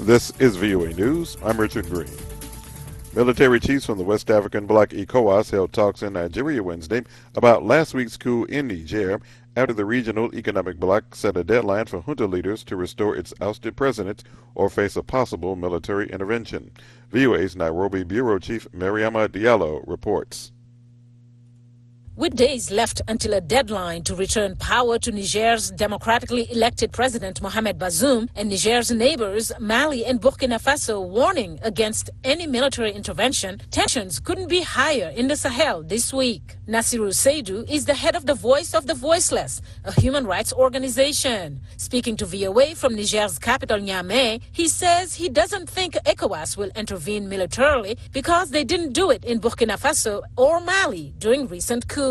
This is VOA News. I'm Richard Green. Military chiefs from the West African bloc ECOWAS held talks in Nigeria Wednesday about last week's coup in Niger after the regional economic bloc set a deadline for junta leaders to restore its ousted president or face a possible military intervention. VOA's Nairobi bureau chief Mariama Diallo reports. With days left until a deadline to return power to Niger's democratically elected president Mohamed Bazoum and Niger's neighbors Mali and Burkina Faso warning against any military intervention, tensions couldn't be higher in the Sahel this week. Nasiru Seydou is the head of the Voice of the Voiceless, a human rights organization. Speaking to VOA from Niger's capital Niamey, he says he doesn't think ECOWAS will intervene militarily because they didn't do it in Burkina Faso or Mali during recent coups.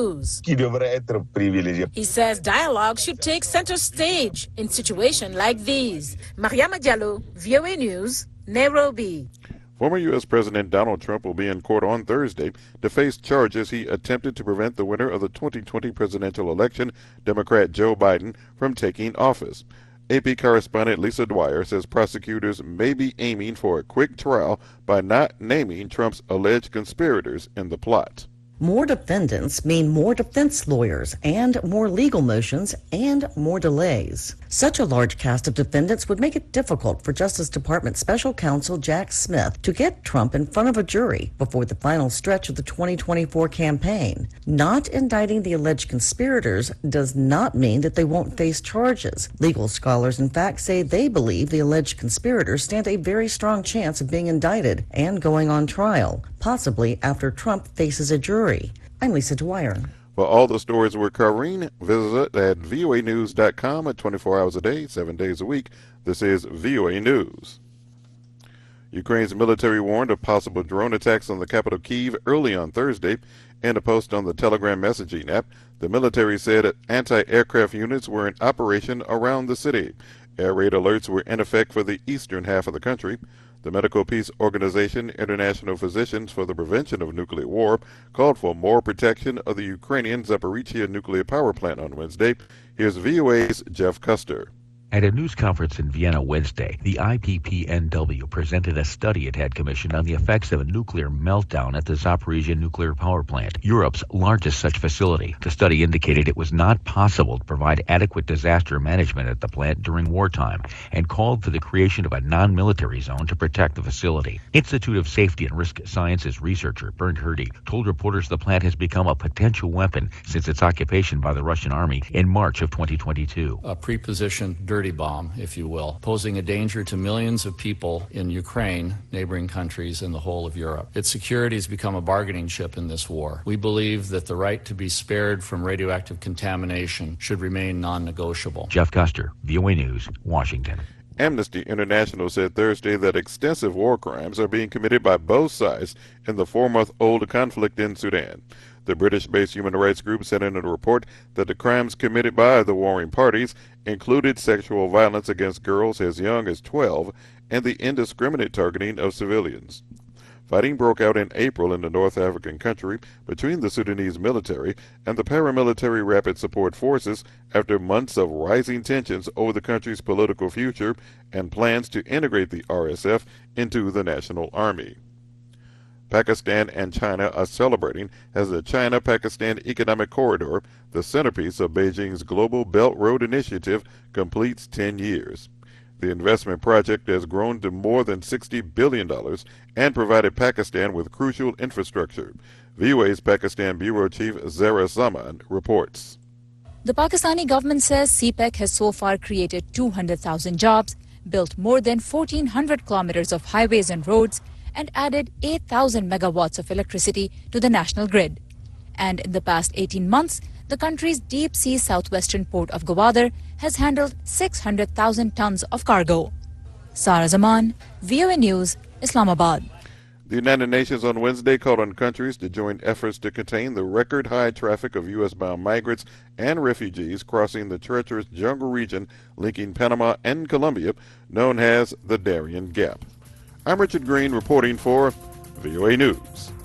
He says dialogue should take center stage in situations like these. Mariama Diallo, VOA News, Nairobi. Former U.S. President Donald Trump will be in court on Thursday to face charges he attempted to prevent the winner of the 2020 presidential election, Democrat Joe Biden, from taking office. AP correspondent Lisa Dwyer says prosecutors may be aiming for a quick trial by not naming Trump's alleged conspirators in the plot. More defendants mean more defense lawyers and more legal motions and more delays. Such a large cast of defendants would make it difficult for Justice Department Special Counsel Jack Smith to get Trump in front of a jury before the final stretch of the 2024 campaign. Not indicting the alleged conspirators does not mean that they won't face charges. Legal scholars, in fact, say they believe the alleged conspirators stand a very strong chance of being indicted and going on trial, possibly after Trump faces a jury. I'm Lisa Dwyer. For all the stories we're covering, visit at voanews.com at 24 hours a day, 7 days a week. This is VOA News. Ukraine's military warned of possible drone attacks on the capital Kyiv early on Thursday. In a post on the Telegram messaging app, the military said anti-aircraft units were in operation around the city. Air raid alerts were in effect for the eastern half of the country. The medical peace organization International Physicians for the Prevention of Nuclear War called for more protection of the Ukrainian Zaporizhzhia nuclear power plant on Wednesday. Here's VOA's Jeff Custer. At a news conference in Vienna Wednesday, the IPPNW presented a study it had commissioned on the effects of a nuclear meltdown at the Zaporizhzhia nuclear power plant, Europe's largest such facility. The study indicated it was not possible to provide adequate disaster management at the plant during wartime and called for the creation of a non-military zone to protect the facility. Institute of Safety and Risk Sciences researcher Bernd Hurdy told reporters the plant has become a potential weapon since its occupation by the Russian army in March of 2022. A pre-positioned dirty bomb, if you will, posing a danger to millions of people in Ukraine, neighboring countries, and the whole of Europe. Its security has become a bargaining chip in this war. We believe that the right to be spared from radioactive contamination should remain non-negotiable. Jeff Custer, VOA News, Washington. Amnesty International said Thursday that extensive war crimes are being committed by both sides in the 4-month-old conflict in Sudan. The British-based human rights group said in a report that the crimes committed by the warring parties included sexual violence against girls as young as 12 and the indiscriminate targeting of civilians. Fighting broke out in April in the North African country between the Sudanese military and the paramilitary Rapid Support Forces after months of rising tensions over the country's political future and plans to integrate the RSF into the national army. Pakistan and China are celebrating as the China-Pakistan Economic Corridor, the centerpiece of Beijing's Global Belt Road Initiative, completes 10 years. The investment project has grown to more than $60 billion and provided Pakistan with crucial infrastructure. VOA's Pakistan Bureau Chief Zara Zaman reports. The Pakistani government says CPEC has so far created 200,000 jobs, built more than 1,400 kilometers of highways and roads, and added 8,000 megawatts of electricity to the national grid. And in the past 18 months, the country's deep-sea southwestern port of Gwadar has handled 600,000 tons of cargo. Sara Zaman, VOA News, Islamabad. The United Nations on Wednesday called on countries to join efforts to contain the record-high traffic of U.S.-bound migrants and refugees crossing the treacherous jungle region linking Panama and Colombia, known as the Darien Gap. I'm Richard Green reporting for VOA News.